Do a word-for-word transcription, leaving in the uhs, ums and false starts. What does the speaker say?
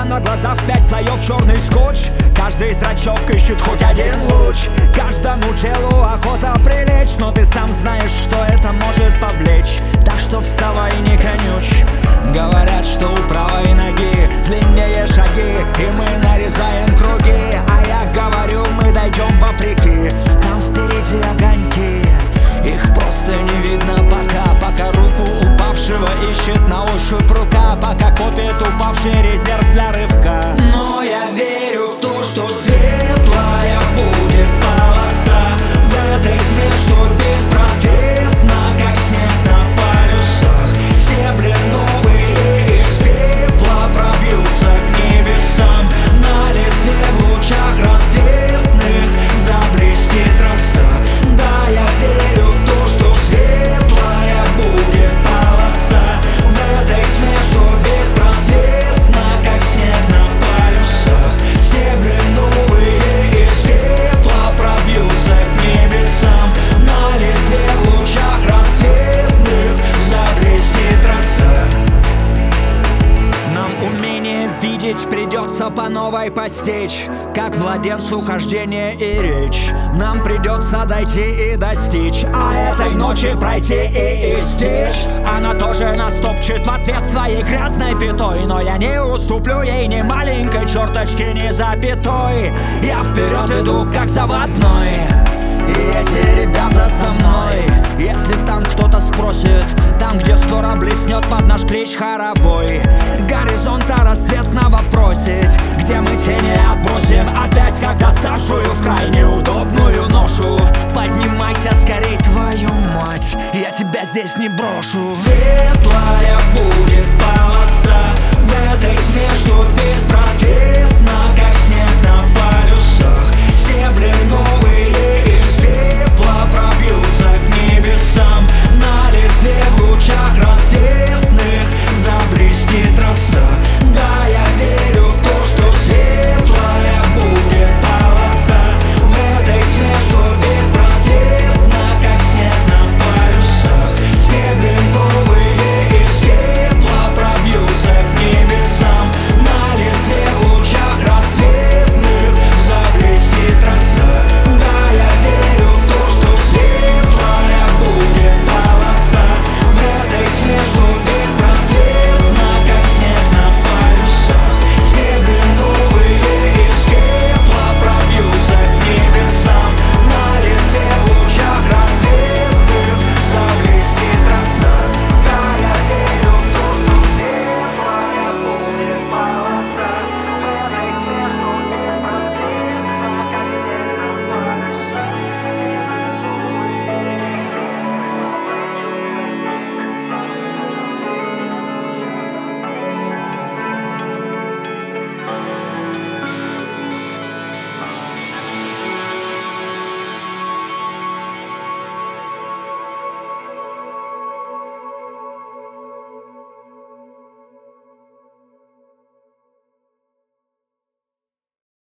на глазах в пять слоев черный скотч. Каждый зрачок ищет хоть один луч. Каждому телу охота прилечь, но ты сам знаешь, что это может повлечь. Так что вставай, не конючь. Говорят, что у правой ноги длиннее шаги, и мы нарезаем круги. А я говорю, мы дойдем вопреки. Там впереди огоньки, их просто не видно пока. Пока руку упавшего ищет на ощупь рука, пока копит упавший резерв для рывка. Но я верю в то, что светлая будет полоса в этой тьме, что беспросветно, как снег на полюсах. Стебли новые из пепла пробьются к небесам. На листве в лучах рассветных заблестит роса. Да, я верю в то, что светлая будет полоса в этой тьме, что беспросветно, как снег на полюсах. Стебли новые из пепла пробьются к небесам. На листве в лучах рассветных заблестит роса. Нам умение видеть придется по новой постичь, как младенцу хождение и речь. Нам придется дойти и достичь, а этой ночи пройти и истечь. Она тоже нас топчет в ответ своей грязной пятой, но я не уступлю ей ни маленькой черточки, ни запятой. Я вперед иду, как заводной, и эти ребята со мной. Если там кто-то спросит, там, где скоро блеснет под наш клич хоровой горизонта рассветного просить, где мы тени отбросим опять, как доставшую в крайне удобную ношу. Поднимайся скорей, твою мать, я тебя здесь не брошу. Светлая будет полоса в этой тьме, что беспросветно, как снег на полюсах. Стебли новые